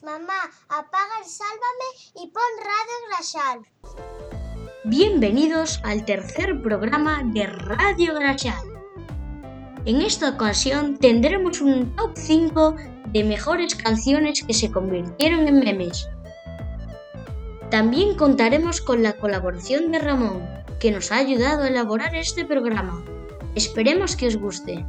Mamá, apaga el Sálvame y pon Radio Graxal. Bienvenidos al tercer programa de Radio Graxal. En esta ocasión tendremos un top 5 de mejores canciones que se convirtieron en memes. También contaremos con la colaboración de Ramón, que nos ha ayudado a elaborar este programa. Esperemos que os guste.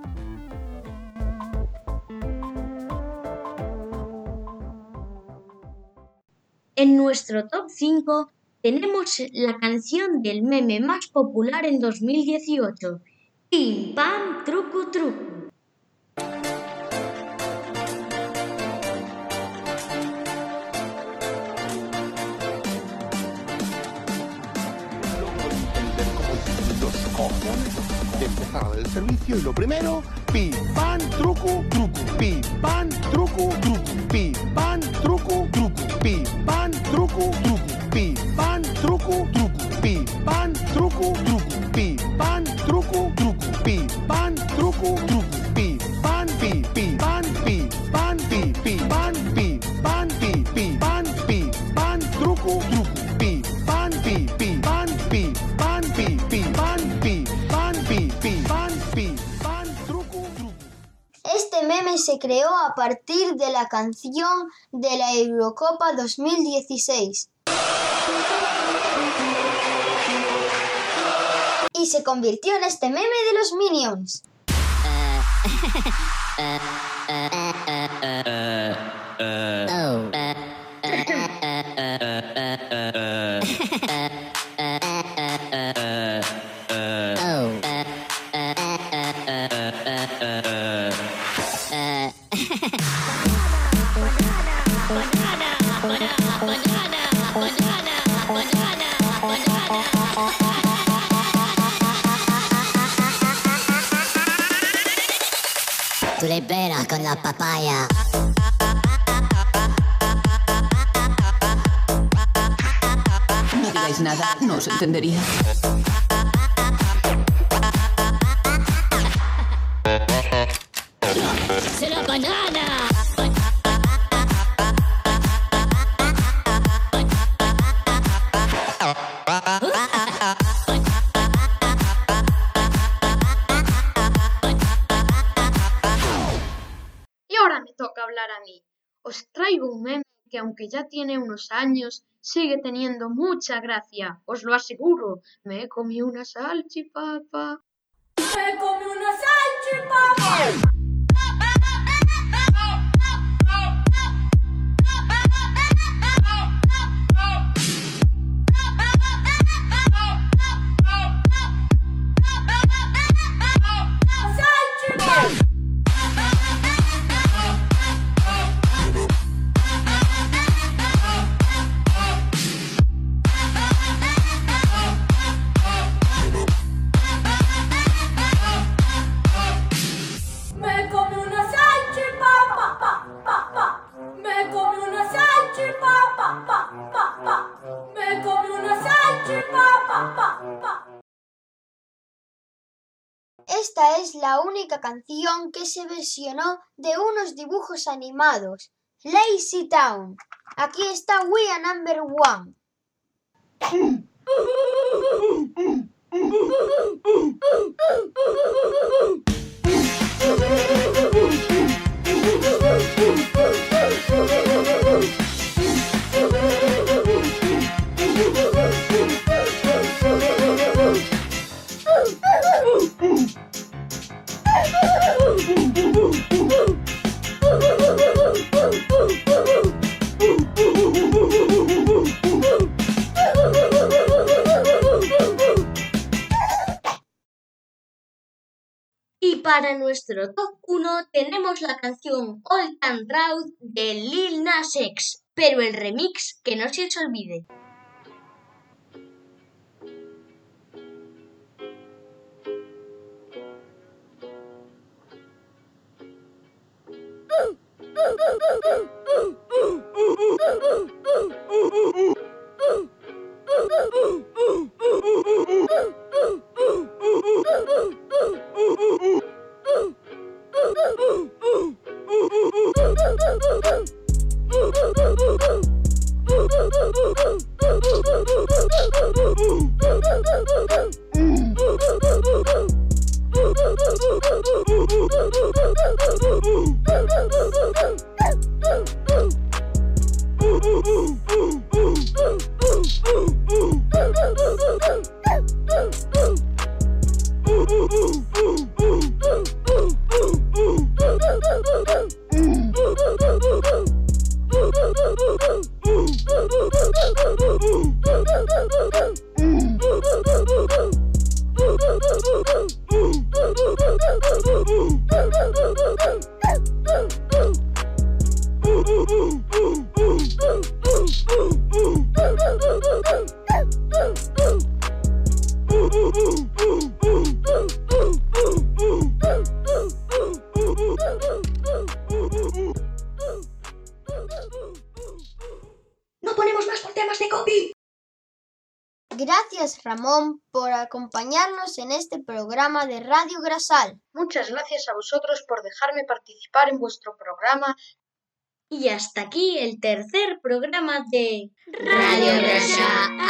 En nuestro top 5 tenemos la canción del meme más popular en 2018, Pim Pam Trucu Trucu. De empezar el servicio y lo primero, pim, pam, trucu, trucu, pim, pam, trucu, trucu, pim, pam, trucu, trucu, pim, pam, trucu, trucu, pim, pam, trucu, trucu, pim, pam, trucu, trucu, pim, pam, trucu, trucu, pim, pam, trucu, trucu, pim, pam, pi, pi, pam, pi, pam, pi, pi, pam, pi, pam, pi, pi, pam, pi, pam, trucu, trucu, pim, pam, pi, pi, pam, pi, pam, pi, pi, pam, pi, pam, pi, pi, pam, pi, pam, trucu, trucu. Este meme se creó a partir de la canción de la Eurocopa 2016 y se convirtió en este meme de los Minions. Tú le pegas con la papaya. No digáis nada, no os entendería. ¡Se la banana! Y ahora me toca hablar a mí. Os traigo un meme que, aunque ya tiene unos años, sigue teniendo mucha gracia. Os lo aseguro. Me comí una salchipapa. Me comí una salchipapa. Me comí una salchipapa. Me comí una salchipapa. Me comí una salchipapa. Esta es la única canción que se versionó de unos dibujos animados, Lazy Town. Aquí está We Are Number One. Y para nuestro top 1 tenemos la canción Old Town Road de Lil Nas X, pero el remix que no se os olvide. temas de copy. Gracias, Ramón, por acompañarnos en este programa de Radio Grasal. Muchas gracias a vosotros por dejarme participar en vuestro programa. Y hasta aquí el tercer programa de Radio Grasal.